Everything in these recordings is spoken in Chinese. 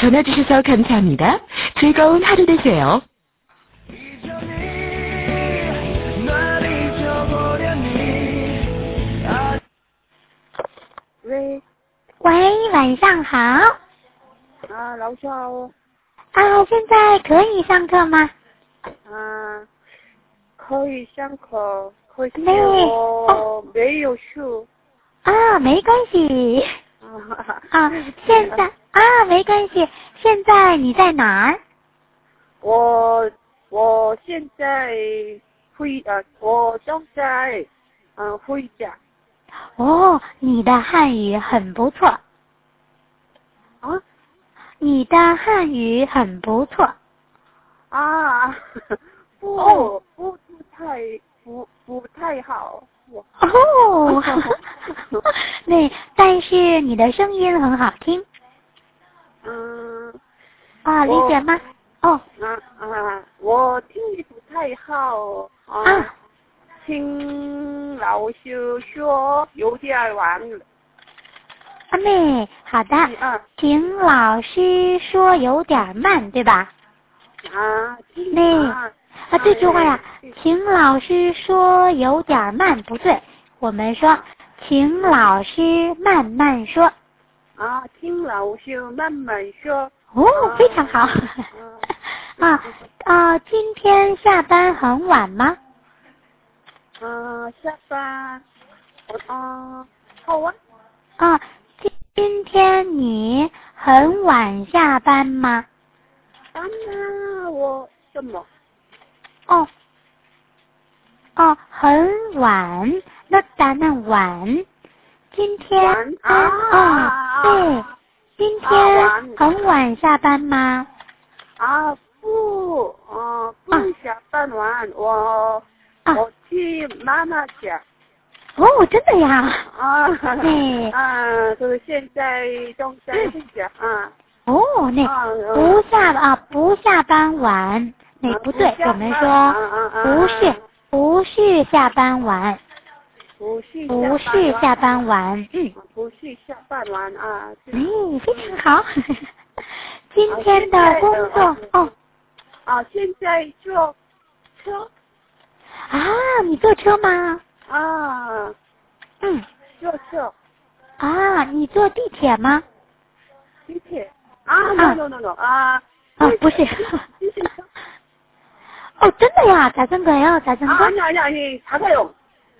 전화 주셔서 감사합니다. 즐거운 하루 되세요. 喂， 喂，晚上好。 啊，老师好。 现在可以上课吗？ 可以上课，可是没我没有书。 没关系。现在没关系。现在你在哪儿？ 我现在我正在回家。 你的汉语很不错。你的汉语很不错。 不太好。 对，但是你的声音很好听。理解吗？ 我听力不太好。听老师说有点晚了。 妹，好的。听老师说有点慢，对吧？这句话呀，请老师说有点慢不对，我们说请老师慢慢说。 听老师慢慢说。 非常好。今天下班很晚吗？ 下班好啊。 今天你很晚下班吗？ 我什么？ 很晚，那答案晚。今天对，今天很晚下班吗？ 不下班晚，我去妈妈家。 真的呀？ 就是现在正在回家。 不下班晚，不对，我们说不是下班晚。不是下班晚。 不是下班晚非常好。今天的工作现在坐车。 你坐车吗？ 坐车。 你坐地铁吗？ 地铁？no。 不是。真的呀？咋整个呀？ 아니 작아요。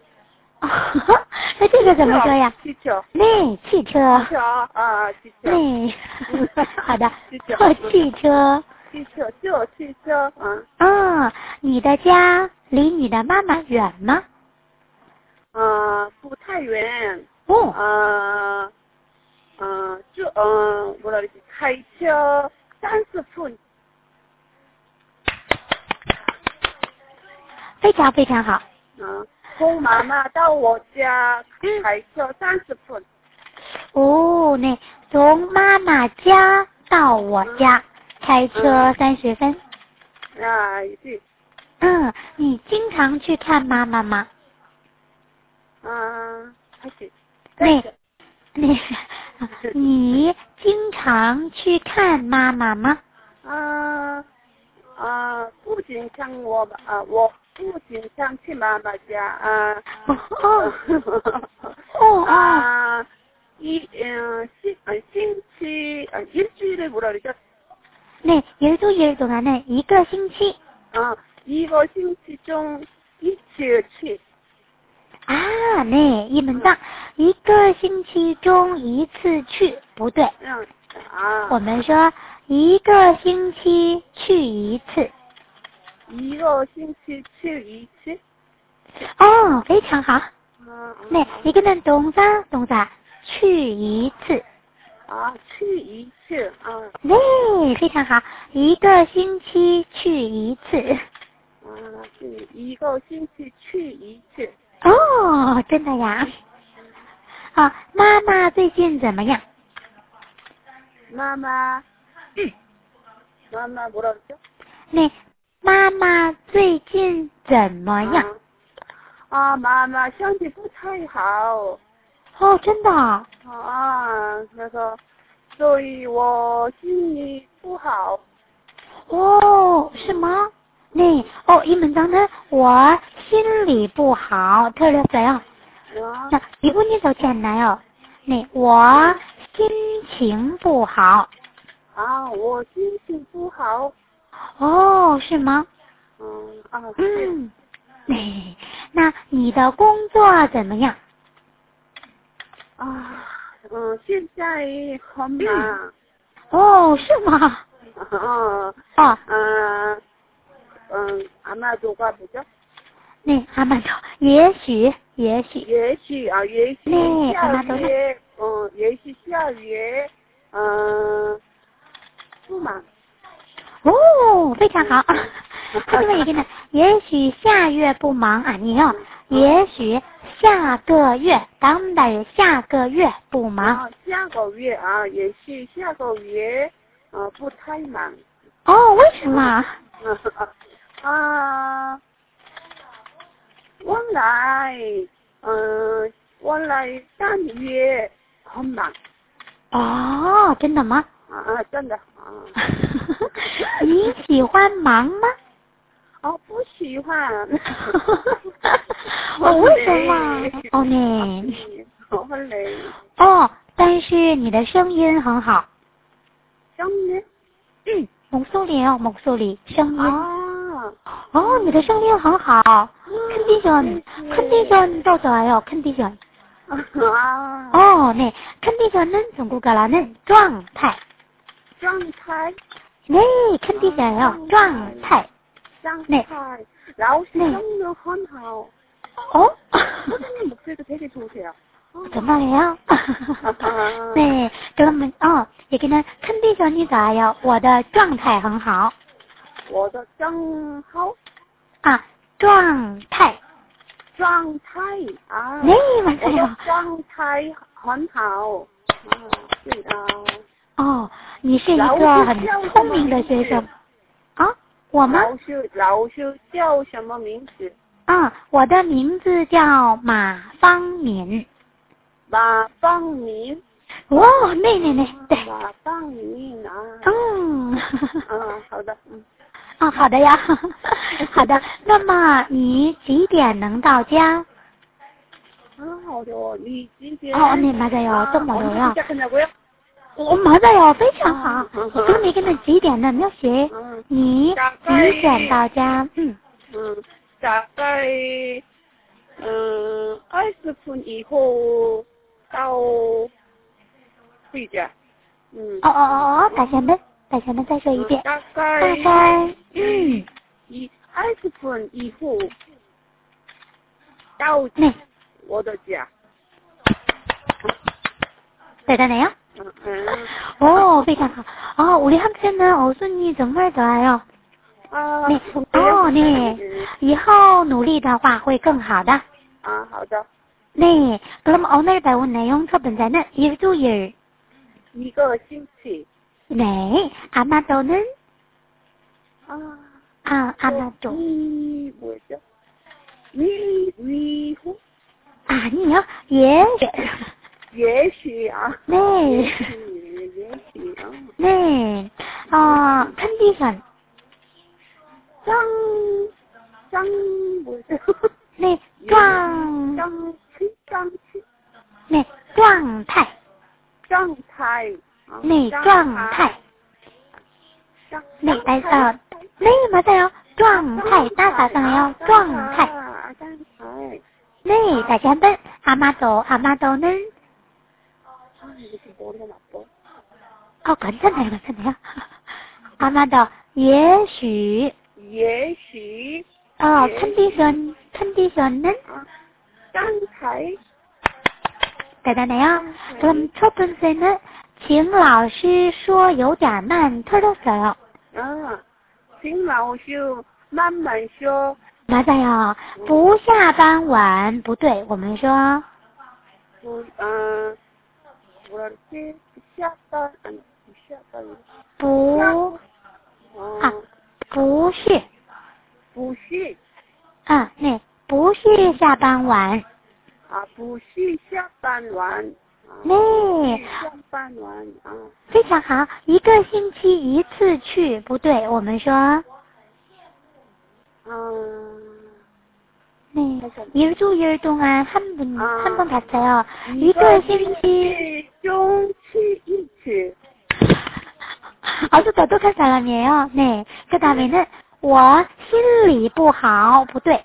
那这个怎么说呀？ 汽车。 汽车。 汽车。 好的，坐汽车。 坐汽车。 你的家离你的妈妈远吗？ 不太远。开车30分。 非常非常好。 从妈妈到我家开车30分。 从妈妈家到我家开车30分。 是。 你经常去看妈妈吗？ 还是。 你经常去看妈妈吗？ 不经常我不经常去妈妈家。일주일에 뭐라 그러죠? 일주일 동안은 1个星期。 1个星期中一次去。 一门当1个星期中1次去，不对。我们说1个星期去1次。 1个星期去1次。 非常好。이거는 동사去1次。 去1次。 非常好，1个星期去1次。 1个星期去1次。 真的呀？妈妈最近怎么样？ 妈妈뭐라 그러죠? 妈妈最近怎么样？ 妈妈身体不太好。 真的？ 그래서 所以我心里不好。 哦，是吗？ 네, 이 문장은 我心里不好 틀렸어요. 자, 기분이 좋지 않나요? 네, 我心情不好. 我心情不好. 哦，是吗？네, 那你的工作怎么样？ 现在很忙。 哦，是吗？ 아마도가 뭐죠? 네, 아마도. 예시. 네, 아마도는. 예시 시야위에, 不忙. 오, 非常好. 하지만 얘기는, 예시 下月不忙 아니에요. 예시 下个月, 다음 달 下个月不忙. 下个月, 예시 下个月, 不太忙. 为什么？ 原来3月很忙。 真的吗？ 真的。 你喜欢忙吗？ 不喜欢。 为什么？네. 很累。 但是你的声音很好。 声音？ 목소리예요, 목소리. 声音。你的声音很好。컨디션도 좋아요, 컨디션. 네. 컨디션은 중국어로는 状态. 状态? 네, 컨디션이요. 状态. 네. 老师声音很好. 선생님 목소리도 되게 좋으세요. 정말이에요? 네, 그러면 얘기는 컨디션이 좋아요. 我的状态很好. 我的账号? 状态. 状态. 네, 맞아요. 我的状态很好. 对的. 你是一个很聪明的学生。我吗？ 老师叫什么名字？ 我的名字叫马芳敏。 马芳敏。 对。 马芳敏好的。 好的呀。好的，那么你几点能到家？ 好的，你几点？ 네, 맞아요. 좀 멀어요. 시작하냐고요? 맞아요. 非常好. 그럼 얘기는 几点呢? 몇 시? 你几点到家? 大概 20분 이후 到回家. 다시 한번再说一遍. 大概 20분 이후 到我的家. 대단해요? 非常好. 우리 학생은 어순이 정말 좋아요. 네. 以后努力的话会更好的. 好的. 네. 그럼 오늘 배운 내용 첫 번째는 일주일. 一个星期. 네. 아마도는? 아마도. 뭐죠? 위후? 아니요. 예시. 예시. 네. 예시. 네. 컨디션. 짱 뭐죠? 네. 状气. 네. 状态. 状态. 네. 状态. 네. 네, 맞아요. 状态. 따라서요. 状态. 네. 다시 한번. 아마도는? 이렇게 머리가 나빠. 괜찮아요. 아마도, 예시. 컨디션은? 状态. 대단해요. 그럼 첫 번째는 请老师说有点慢 틀렸어요. 请老师慢慢说. 맞아요. 不下班晚不对，我们说 뭐라 그러지? 下班아니 下班. 不是. 不是. 네. 不是下班晚. 不是下班晚. 上班完啊。非常好，一个星期一次去，不对，我们说。네, 1주일 동안 한 번 갔어요. 一个星期中期一次. 아주 똑똑한 사람이에요. 네, 그 다음에는 我心里不好, 不对.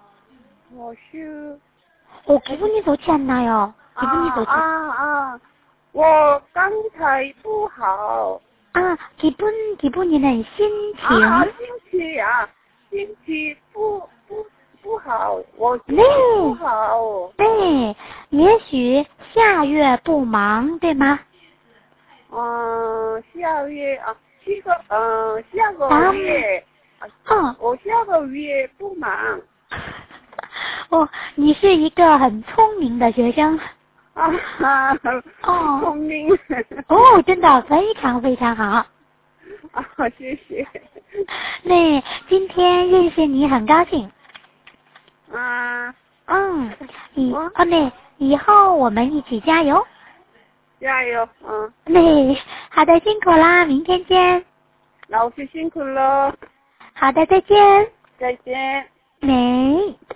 기분이 좋지 않나요? 기분이 좋지. 我刚才不好. 기분이는 心情. 心情不好，我心情不好。 对，也许下月不忙，对吗？ 下个月，我下个月不忙。 你是一个很聪明的学生。 聪明。 真的非常非常好。 谢谢。 对，今天认识你很高兴。对，以后我们一起加油。 加油， 对，好的，辛苦啦，明天见。 老师辛苦了。 好的，再见。 再见。 对。